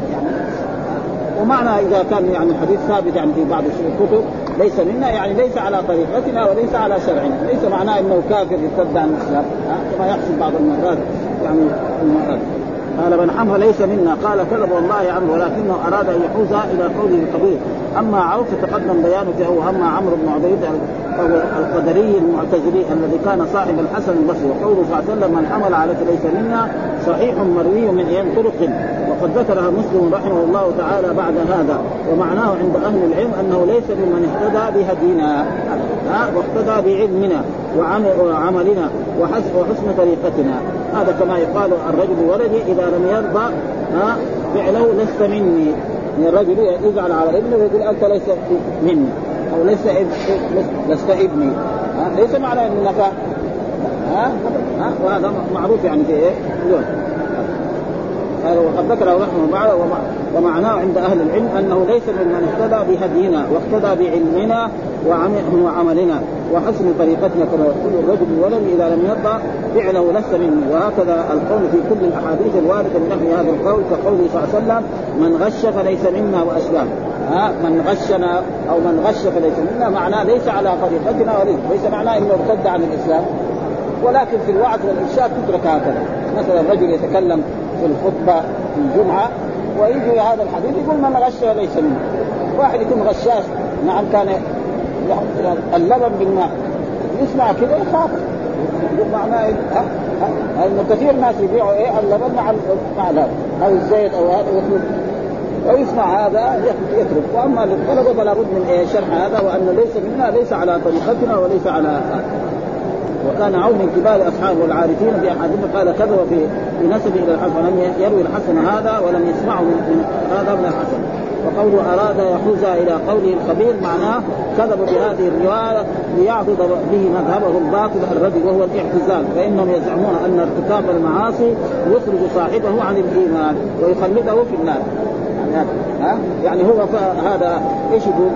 ومعنى إذا كان يعني الحديث ثابت يعني في بعض الكتب ليس منا يعني ليس على طريقتنا وليس على شرعنا. ليس معناه انه كافر يرتد عن الاسلام كما يحصل بعض المرات يعني المرات. قال من حمل ليس منا قال كذب والله عمرو ولكنه اراد ان يحوزها الى قوله الكبير. اما عوف تقدم بيانه او اما عمرو بن عبيد فهو القدري المعتزلي الذي كان صاحب الحسن البصري. وقوله صلى الله عليه وسلم من حمل على ليس منا صحيح مروي من طرق، وقد ذكرها مسلم رحمه الله تعالى بعد هذا. ومعناه عند أهل العلم أنه ليس ممن اهتدى بهدينا واقتدى بعلمنا وعملنا وحسن طريقتنا. هذا كما يقال الرجل ولدي إذا لم يرضى فعله لست مني. الرجل يزعل على ابنه ويقول أنت ليس مني أو لست ابني، ليس معنى أنك وهذا معروف يعني في إيه. وقد ذكر رحمه بعد ومعناه عند أهل العلم أنه ليس ممن اهتدى بهدينا واقتدى بعلمنا وعملنا وحسن طريقتنا، كما يقول الرجل الولد إذا لم يرضى فعله لست مني. وهكذا القول في كل الأحاديث الواردة من نحو هذا القول، كقوله صلى الله عليه وسلم من غش فليس منا وأشباه. من غشنا أو من غش فليس منا معناه ليس على طريقتنا، وليس معناه إنه ارتد عن الإسلام، ولكن في الوعظ والإرشاد تترك هكذا. مثلا الرجل يتكلم في الخطبة في الجمعة ويجي هذا الحديث يقول من غش ليس منه. واحد يكون غشاش نعم كان اللبن بالماء يسمع كذا يخاف، معناه انه كثير ناس يبيعوا اللبن مع هذا او الزيت او هذا ويسمع هذا يترك. واما للطلبه فلا بد من شرح هذا، وان ليس منا ليس على طريقتنا وليس على. وكان عون من كبار أصحابه والعارفين في أحاديث قال كذب في نسبه إلى الحسن، ولم يروي الحسن هذا ولم يسمعه من هذا من الحسن. وقوله أراد يحوز إلى قوله الخبير معناه كذب بهذه الرواية ليعضد به مذهبه الباطل الردي وهو الاعتزال، فإنهم يزعمون أن ارتكاب المعاصي يخرج صاحبه عن الإيمان ويخلده في النار. يعني هو هذا إيش يقول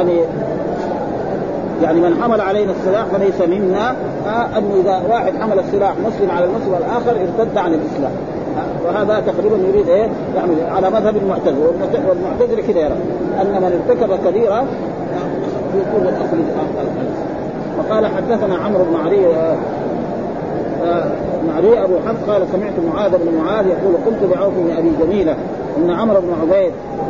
يعني من حمل علينا السلاح فليس منا، أنه إذا واحد حمل السلاح مسلم على المسلم الآخر ارتد عن الإسلام. وهذا تقريبا يريد يعني على مذهب المعتزلة، والمعتزلة كده يرى أن من ارتكب كبيرة في كل الأصل. وقال حدثنا عمرو بن معري أبو حفص قال سمعت معاذ بن معاذ يقول قلت لعوف بن أبي جميلة إن عمرو بن عبيد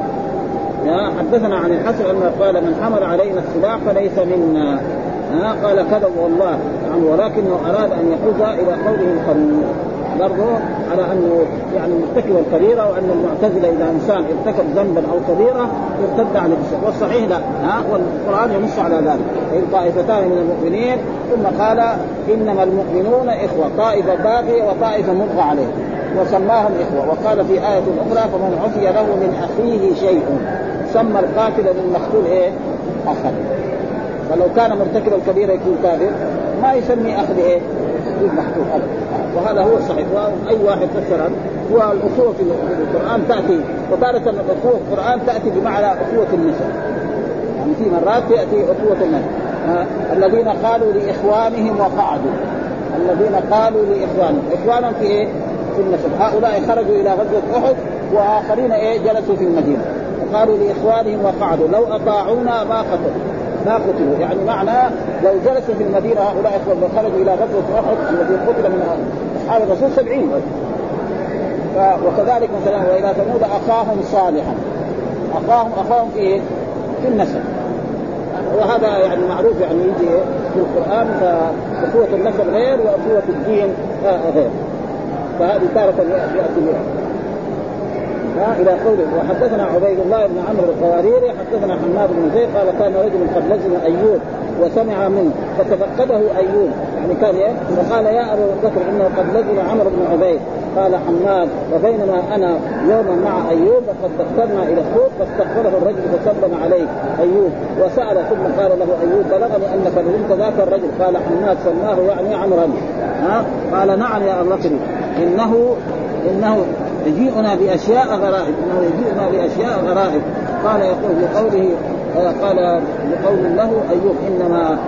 حدثنا عن الحسن أنه قال من حمل علينا السلاح فليس منا. قال كذب والله ولكنه أراد أن يحوز إلى قوله الخبير برضه على أنه يعني مرتكب الكبيرة، وأن المعتزلة إذا إنسان ارتكب ذنبا أو كبيرة ارتد عن الإسلام، والصحيح لا. والقرآن ينص على ذلك إن طائفتان من المؤمنين ثم قال إنما المؤمنون إخوة، طائفة باغية وطائفة مبغى عليه وسماهم إخوة. وقال في آية أخرى فمن عفي له من أخيه شيء سمى القاتل للمقتول أخا. فلو كان مرتكب الكبيرة يكون كافر ما يسمي أخذ المقتول أبدا. وهذا هو الصحيح. وأي واحد فسر هو الأخوة في القرآن تأتي، وتارة الأخوة في القرآن تأتي بمعنى أخوة النسب، يعني في مرات تأتي أخوة النسب. الذين قالوا لإخوانهم وقعدوا، الذين قالوا لإخوانهم، إخوانا في في النسب. هؤلاء خرجوا إلى غزوة أحد وآخرين جلسوا في المدينة وقالوا لإخوانهم وقعدوا لو أطاعونا ما قتلوا. يعني معنى لو جلسوا في المدينة هؤلاء إخوان خرجوا إلى غزوة أحد الذي قتل من أصحاب الرسول 70. وكذلك مثلا وإلى ثمود أخاهم صالحا، أخاهم في النسب. وهذا يعني معروف يعني يجي في القرآن فأخوة النسب غير وأخوة الدين غير. فهذه تارة يأتي بها إلى قوله. وحدثنا عبيد الله بن عمرو القواريري حدثنا حماد بن زيد قال كان رجل قد لزم أيوب وسمع منه فتفقده أيوب، يعني كان وقال يا أبو بكر إنه قد لزم عمرو بن عبيد. قال حماد وبينما أنا يوما مع أيوب وقد دخلنا إلى السوق فاستقبله الرجل فسلم عليه أيوب وسأل ثم قال له أيوب بلغني أنك لزمت ذاك الرجل. قال حماد سماه يعني عمرا. قال نعم يا أبو بكر إنه يجيئنا بأشياء غرائب، قال يقول بقوله قال بقول له أيوب إنما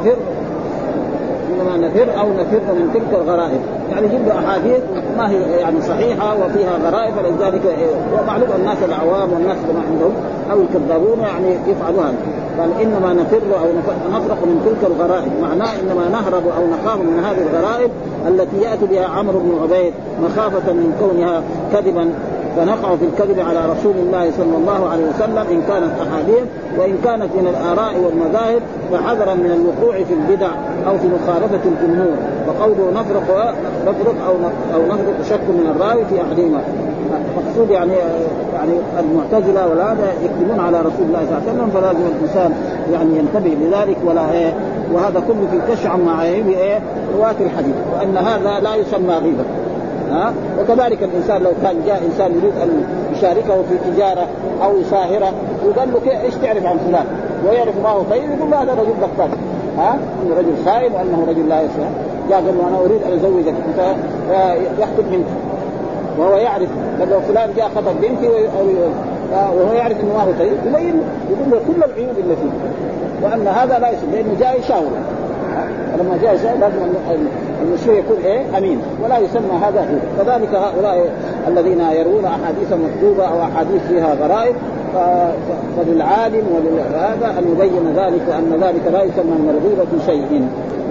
نفر أو نفر من تلك الغرائب، يعني جد أحاديث ما هي يعني صحيحة وفيها غرائب. فلذلك ومعلوم الناس العوام والناس ما عندهم أو الكذابون يعني يفعلوها. قال إنما نفر أو نفرق من تلك الغرائب، معناه إنما نهرب أو نخاف من هذه الغرائب التي يأتي بها عمرو بن عبيد مخافة من كونها كذبا فنقع في الكذب على رسول الله صلى الله عليه وسلم إن كانت أحاديث، وإن كانت من الآراء والمذاهب فحذرا من الوقوع في البدع أو في مخالفة الجمهور. وقوله نفرق أو نفرق شك من الراوي في أحدهما، مقصود يعني المعتزلة وهذا يكتمون على رسول الله صلى الله عليه وسلم، فلازم الإنسان يعني ينتبه لذلك ولا وهذا كله في كشف عن معايب رواة الحديث، وأن هذا لا يسمى غيبة. وكذلك الإنسان لو كان جاء إنسان يريد أن يشاركه في تجارة أو يساهره وقال له إيش تعرف عن فلان ويعرف ما هو طيب، يقول له هذا رجل بطال، إنه رجل خائن وأنه رجل لا يسأل. جاء قال له أنا أريد أن أزوجك، يخطب بنتي وهو يعرف، لو فلان جاء خطب بنتي وهو يعرف أنه ما هو طيب، يقول له كل العيوب اللي فيه، وأن هذا لا يسأل لأنه جاء يشاور. لما جاء يشاور لازم المشير يكون أمين، ولا يسمى هذا هو. كذلك هؤلاء الذين يروون أحاديث مكتوبة أو أحاديث فيها غرائب، فللعالم ولهذا أن يبين ذلك وأن ذلك لا يسمى من الغيبة شيء.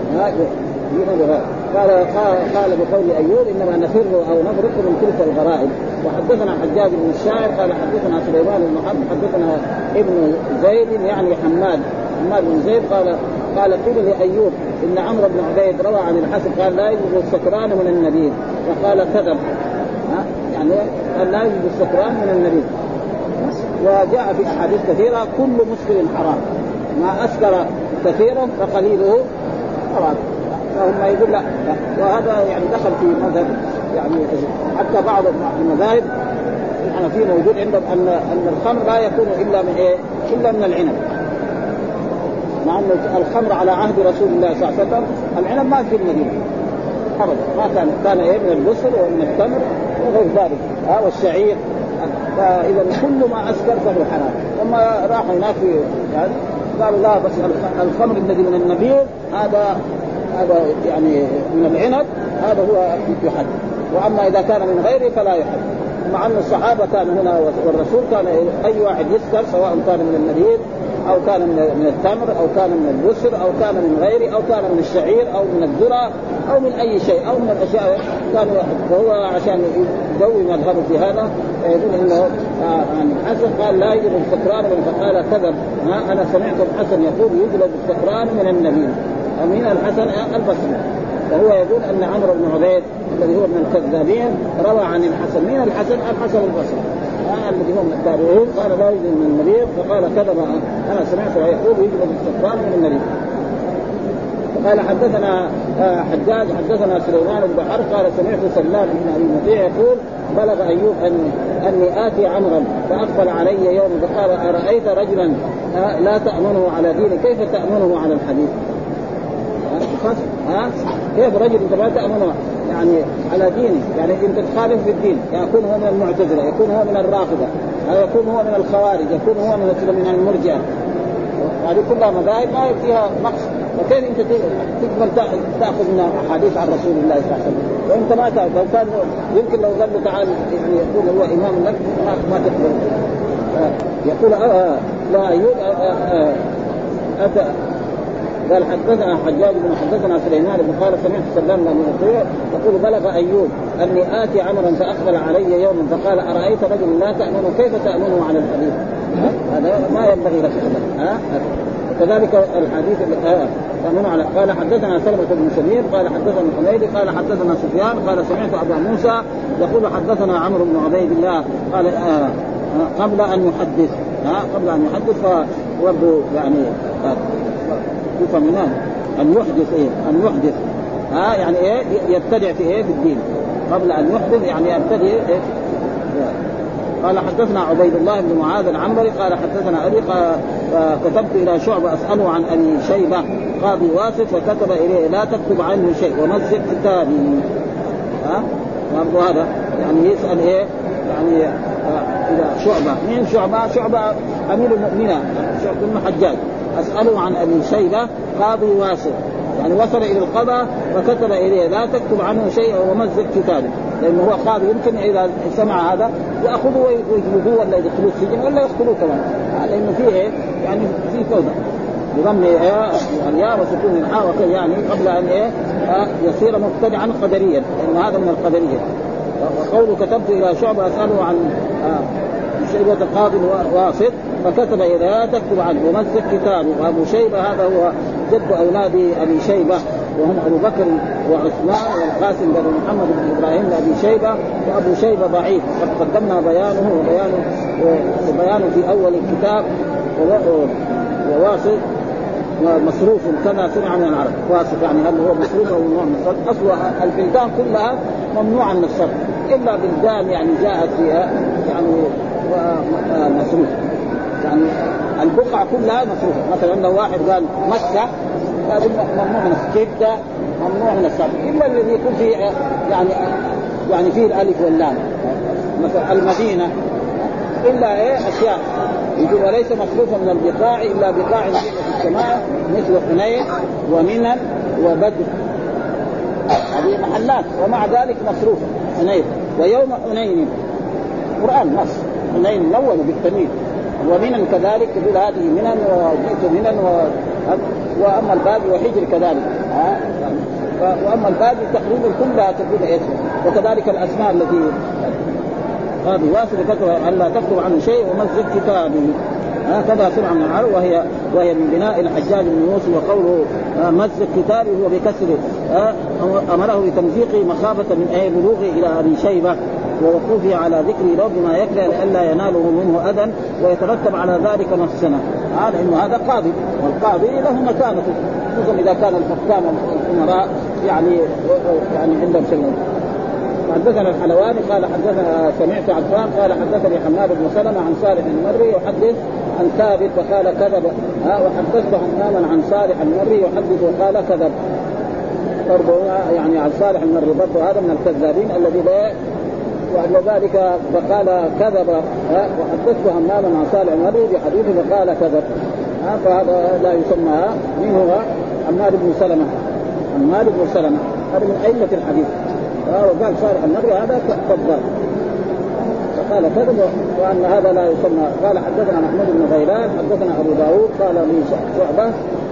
قال بقول أيوب إنما نفر أو نفرق من تلك الغرائب. وحدثنا حجاج بن الشاعر قال حدثنا سليمان بن حرب حدثنا ابن زيد يعني حماد بن زيد قال قيل لأيوب إن عمرو بن عبيد روى عن الحسن قال لا يجوز السكران من النبيذ، فقال كذب، يعني قال لا يجوز السكران من النبيذ. وجاء في أحاديث كثيرة كل مسكر حرام، ما أسكر كثيرا فقليله حرام، فهم يقول لا. وهذا يعني دخل في مذهب يعني حتى بعض المذاهب الحنفية موجود عندهم أن الخمر لا يكون إلا من إلا من العنب، مع أن الخمر على عهد رسول الله صلى الله عليه وسلم العنب ما في المدينة أبدا، ما كان من البصر ومن التمر وغير ذلك والشعير. فإذا كل ما أسكر فهو حرام. لما راحوا هناك يعني قالوا لا، بس الخمر الذي من النبيذ هذا يعني من العنب هذا هو يحد، وأما إذا كان من غيره فلا يحد. مع أن الصحابة كانوا هنا والرسول كان أي واحد يسكر سواء كان من النبيذ أو كان من التمر أو كان من البسر أو كان من غيره أو كان من الشعير أو من الذرة أو من أي شيء أو من الأشياء كانوا. فهو عشان يقوي مذهبه في هذا يقول إنه عن الحسن قال لا يجب السكران فقال كذب. أنا سمعت الحسن يقول يجب السكران من النبي من الحسن البصري. فهو يقول أن عمرو بن عبيد الذي هو من الكذابين روى عن الحسن من الحسن البصري الذي هو من التابعين قال لا يجب من النبي، فقال كذب أنا سمعت يقول يجب الاستغفار من النبي. قال حدثنا حجاج حدثنا سليمان بن حرب قال سمعت سلام بن أبي مطيع يقول بلغ أيوب أني آتي عمرا فأقبل علي يوم فقال أرأيت رجلا لا تأمنه على دينه كيف تأمنه على الحديث؟ كيف رجل انت لا تأمنه يعني على دينه، يعني انت تخالف في الدين، يكون هو من المعتزلة، يكون هو من الرافضة، يكون هو من الخوارج، يكون هو من المرجئة. هذه كلها مذاهب ما فيها نقص. وكيف انت تقبل تأخذ من أحاديث عن رسول الله صلى الله عليه وسلم وانت ما تعرف؟ لو كان يمكن لو قال له تعال يعني يقول هو إمام لك ما تقبل. يقول لا أيوب أتى قال حدثنا حجاج بن حدثنا سليمان بن قال سمعت سلام بن مطيع يقول بلغ أيوب أني آتي عمرا فأقبل علي يوما فقال أرأيت رجل لا تأمنه كيف تأمنه على الحديث؟ هذا ما ينبغي لك كذلك الحديث تأمنه على. قال حدثنا سلمة بن سمير قال حدثنا حميدي قال حدثنا سفيان قال سمعت أبا موسى يقول حدثنا عمرو بن عبيد الله قال قبل أن يحدث فورده يعني يفهمون أن يحدث يعني يبتدع في الدين قبل أن يحدث يعني يبتدع قال حدثنا عبيد الله بن معاذ العنبري قال حدثنا أبي كتبت إلى شعبة أسأله عن أبي شيبة قاضي واسف فكتب إليه لا تكتب عنه شيء ومزق كتابي. برضو هذا يعني يسأل يعني إلى شعبة مين شعبة أمير المؤمنين شعبة بن حجاج أسأله عن أبي شيبة قاضي واسف يعني وصل إلى القضاء فكتب إليه لا تكتب عنه شيء ومزق كتابه، لأنه هو قاضي يمكن إذا سمع هذا يأخذه ويجلدوه ولا يدخلوه السجن ولا يقتلوه كمان، لأنه فيه يعني في فوضى بضم الياء وسكون الحاء وكذا يعني قبل أن يصير مبتدعا قدريا، لأن هذا من القدرية وقوله كتبت إلى شعبة أسأله عن شيبة قاضي واسط فكتب إلى تكتب عنه ومسك كتابه. وأبو شيبة هذا هو جد أولاد أبي شيبة وهم أبو بكر وعثمان والقاسم بن محمد بن إبراهيم لأبي شيبة. وأبو شيبة ضعيف قد قدمنا بيانه وبيانه في أول الكتاب. وواسط ومصروف كما سمع من العرب. واسط يعني هل هو مصروف أو ممنوع من الصرف؟ أصل البلدان كلها ممنوعة من الصرف إلا بلدان يعني جاءت فيها يعني مصروف، يعني البقعة كلها مصروفة. مثلا لو واحد قال مكة ممنوع من السكتة ممنوع من الصرف إلا الذي يكون فيه يعني فيه الألف واللام. مثلا المدينة إلا أشياء يقول وليس مصروفا من البقاع إلا بقاع في السماء مثل حنين ومنى وبدر، هذه محلات ومع ذلك مصروفة. حنين ويوم حنين قرآن نص حنين الأول بالتنوين، ومنى كذلك يقول هذه منى وجئت منى وأما الباب وحجر كذلك وأما الباب تقريبا كلها تقول إيه. وكذلك الأسماء التي هذه واسطة كتب أن لا تكتب عنه شيء ومسك كتابه هكذا سمع من العرب. وهي من بناء الحجاج بن يوسف. وقوله مسك كتابه هو بكسره أمره بتمزيقه مخافة من بلوغه إلى أبي شيبة ووقوفه على ذكر رب ما يكره لئلا يناله منه أذى ويترتب على ذلك نفسنا. لأنه هذا قاضي والقاضي له مكانته خصوصا إذا كان الحكام والأمراء يعني عندهم شيء. حدثنا الحلواني قال حدثنا سمعت عفان قال حدثني حماد بن سلمة عن صالح المري يحدث عن ثابت وقال كذب وحدثت حماما عن صالح المري يحدث وقال كذب. يعني عن صالح المري برضه هذا من الكذابين الذي لا وأن ذلك فقال كذب وحدثت حماما عن صالح المري بحديث وقال كذب. فهذا لا يسمى منه حماد بن سلمة. حماد بن سلمة هذا من أئمة الحديث وقال صالح المري هذا كذاب فقال كذب وأن هذا لا يسمى. قال حدثنا محمود بن غيلان حدثنا أبو داود قال لي شعبة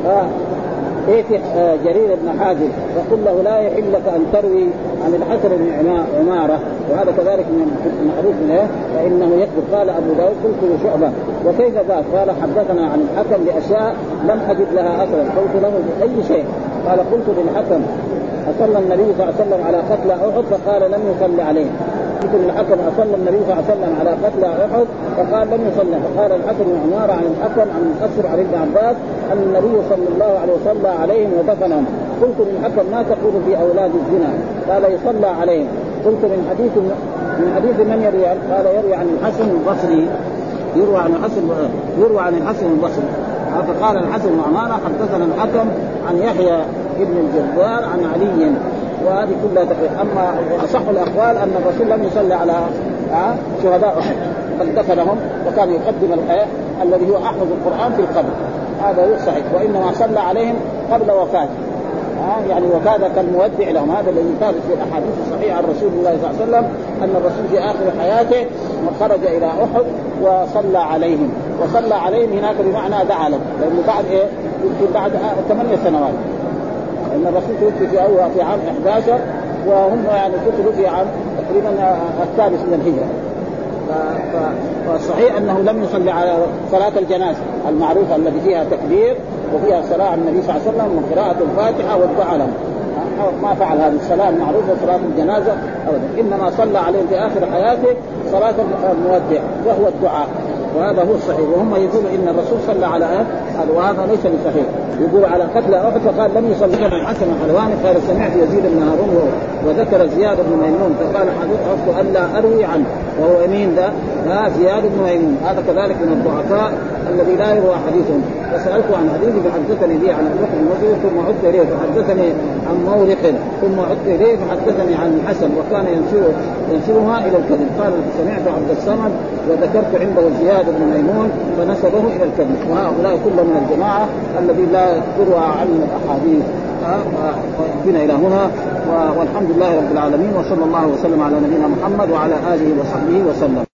ائت جرير بن حازم وقل له لا يحل لك أن تروي عن الحسن بن عمارة وهذا كذلك من معروف منه فإنه يكذب. قال أبو داود قلت لشعبة وكيف ذاك؟ قال حدثنا عن الحكم بأشياء لم أجد لها أثرا قلت له بأي شيء؟ قال قلت للحكم أصلى النبي صلى الله عليه وسلم على قتل أحد فقال لم يصلي عليه. قلت للحكم أصلى النبي صلى الله عليه وسلم على قتل أحد فقال لم يصلي. فقال الحسن بن عمارة عن الحكم عن المؤثر عن ابن عباس أن النبي صلى الله عليه وسلم عليهم ودفنهم. قلت للحكم ما تقول في أولاد الزنا؟ قال يصلى عليهم. قلت من حديث من يروي؟ قال يروي عن الحسن البصري يروى عن الحسن البصري. فقال الحسن بن عمارة حدثنا الحكم عن يحيى ابن الجبار عن علي. وهذه كلها تقريبا. أما أصح الأقوال أن الرسول لم يصلي على شهداء أحد بل دفنهم وكان يقدم الذي هو أحفظ القرآن في القبر هذا هو الصحيح وإنما صلى عليهم قبل وفاته يعني وكذا كان مودع لهم. هذا الذي ثابت في الأحاديث الصحيحة عن رسول الله صلى الله عليه وسلم أن الرسول في آخر حياته خرج إلى أحد وصلى عليهم. وصلى عليهم هناك بمعنى دعا لهم لأنه بعد يمكن بعد 8 سنوات لأن الرسول توفي في عام 11 وهم يعني قتلوا في عام تقريبا الثالث من الهجرة. فالصحيح أنه لم يصلي على صلاة الجنازة المعروفة التي فيها تكبير وفيها صلاة على النبي صلى الله عليه وسلم وقراءة الفاتحة والدعاء لهم. ما فعل هذه الصلاة المعروفة صلاة الجنازة أبدا إنما صلى عليهم في آخر حياته صلاة المودع وهو الدعاء وهذا هو الصحيح. وهم يقولوا إن الرسول صلى على وهذا ليس بصحيح. يقول على قتل أحد فقال لم يصلي. الحسن الحلواني قال سمعت يزيد بن هارون وذكر زياد بن ميمون فقال حدثت أن لا أروي عنه وهو مين ذا؟ زياد بن ميمون هذا كذلك من الضعفاء الذي لا يروى حديثهم. فسألته عن حديثه فحدثني به عن البكر المزيد ثم عدت إليه فحدثني عن مورق ثم عدت إليه فحدثني عن الحسن وكان ينسبها إلى الكذب. قال سمعت عبد الصمد وذكرت عنده زياد بن ميمون فنسبه إلى الكذب. وهؤلاء كلهم من الجماعة الذي لا تروى عن الأحاديث. بنا إلى هنا والحمد لله رب العالمين وصلى الله وسلم على نبينا محمد وعلى آله وصحبه وسلم.